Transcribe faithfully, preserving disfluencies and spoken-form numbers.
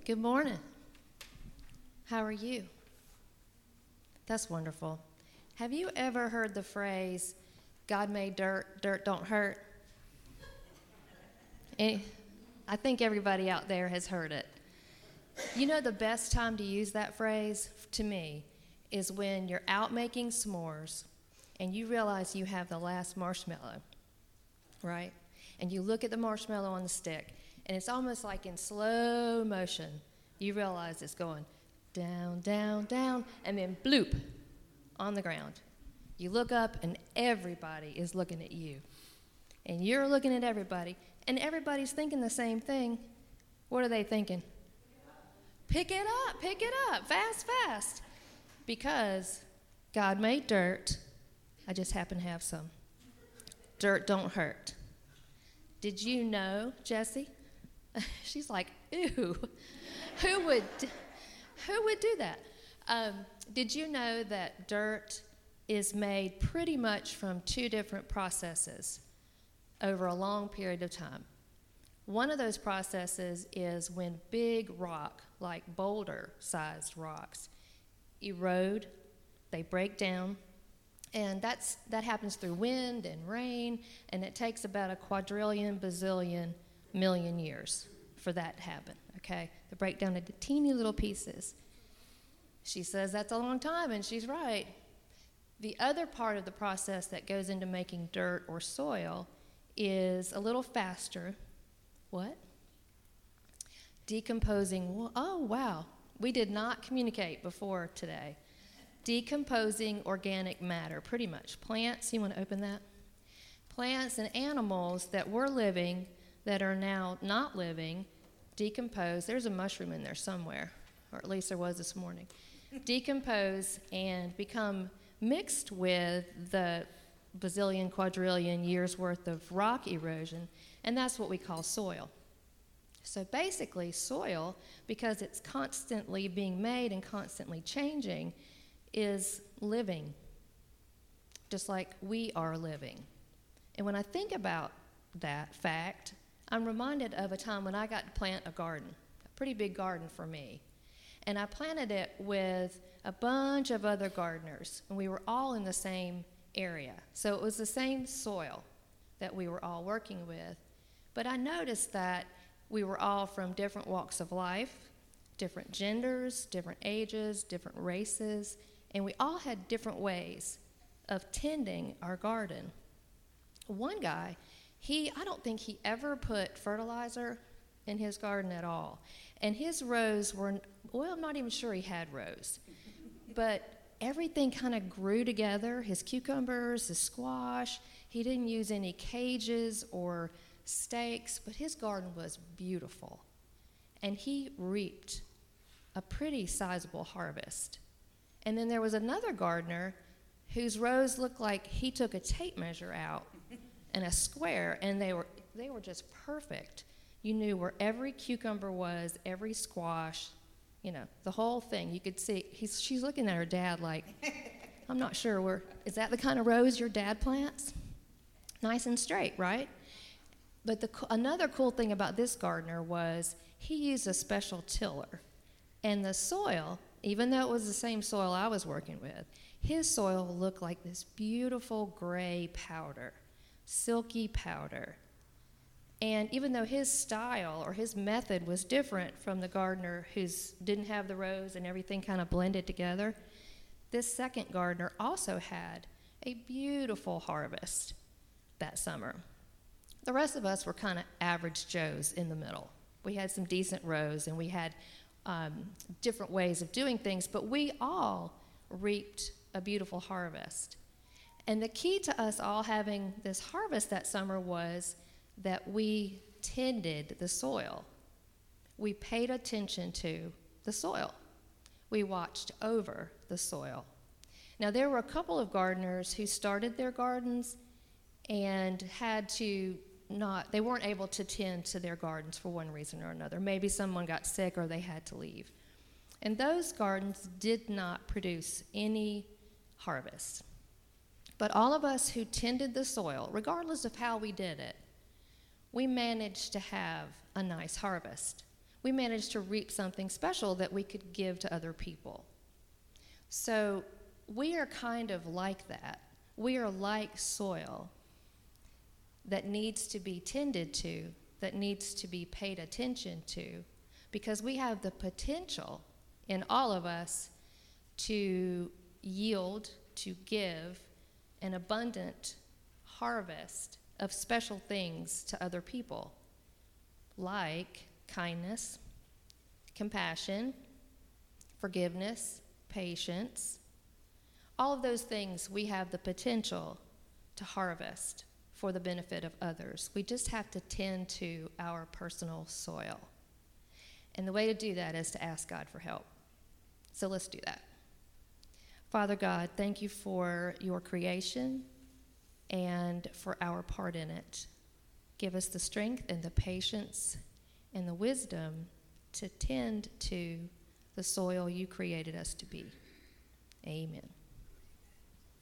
Good morning. How are you? That's wonderful. Have you ever heard the phrase, God made dirt, dirt don't hurt? And I think everybody out there has heard it. You know, the best time to use that phrase, to me, is when you're out making s'mores and you realize you have the last marshmallow, right? And you look at the marshmallow on the stick, and it's almost like in slow motion. You realize it's going down, down, down, and then bloop, on the ground. You look up, and everybody is looking at you. And you're looking at everybody, and everybody's thinking the same thing. What are they thinking? Pick it up, pick it up, fast, fast. Because God made dirt. I just happen to have some. Dirt don't hurt. Did you know, Jessie? She's like, ew. Who would, who would do that? Um, did you know that dirt is made pretty much from two different processes over a long period of time? One of those processes is when big rock, like boulder-sized rocks, erode, they break down, and that's that happens through wind and rain, and it takes about a quadrillion, bazillion, million years for that to happen, okay? They break down into teeny little pieces. She says that's a long time, and she's right. The other part of the process that goes into making dirt or soil is a little faster. What? Decomposing. Oh, wow. We did not communicate before today. Decomposing organic matter, pretty much. Plants, you want to open that? Plants and animals that were living that are now not living, decompose. There's a mushroom in there somewhere, or at least there was this morning. Decompose and become mixed with the bazillion, quadrillion years worth of rock erosion, and that's what we call soil. So basically, soil, because it's constantly being made and constantly changing, is living, just like we are living. And when I think about that fact, I'm reminded of a time when I got to plant a garden, a pretty big garden for me. And I planted it with a bunch of other gardeners, and we were all in the same area. So it was the same soil that we were all working with. But I noticed that we were all from different walks of life, different genders, different ages, different races, and we all had different ways of tending our garden. One guy, he, I don't think he ever put fertilizer in his garden at all. And his rows were, well, I'm not even sure he had rows. But everything kind of grew together, his cucumbers, his squash. He didn't use any cages or stakes, but his garden was beautiful. And he reaped a pretty sizable harvest. And then there was another gardener whose rows looked like he took a tape measure out and a square, and they were they were just perfect. You knew where every cucumber was, every squash, you know, the whole thing. You could see, he's, she's looking at her dad like, I'm not sure, where, is that the kind of rows your dad plants? Nice and straight, right? But the, another cool thing about this gardener was he used a special tiller. And the soil, even though it was the same soil I was working with, his soil looked like this beautiful gray powder, silky powder. And even though his style or his method was different from the gardener who didn't have the rows and everything kind of blended together, this second gardener also had a beautiful harvest that summer. The rest of us were kind of average Joes in the middle. We had some decent rows, and we had um, different ways of doing things, but we all reaped a beautiful harvest. And the key to us all having this harvest that summer was that we tended the soil. We paid attention to the soil. We watched over the soil. Now, there were a couple of gardeners who started their gardens and had to not, they weren't able to tend to their gardens for one reason or another. Maybe someone got sick or they had to leave. And those gardens did not produce any harvest. But all of us who tended the soil, regardless of how we did it, we managed to have a nice harvest. we managed to reap something special that we could give to other people. So we are kind of like that. We are like soil that needs to be tended to, that needs to be paid attention to, because we have the potential in all of us to yield, to give an abundant harvest of special things to other people, like kindness, compassion, forgiveness, patience. All of those things we have the potential to harvest for the benefit of others. We just have to tend to our personal soil. And the way to do that is to ask God for help. So let's do that. Father God, thank you for your creation and for our part in it. Give us the strength and the patience and the wisdom to tend to the soil you created us to be. Amen.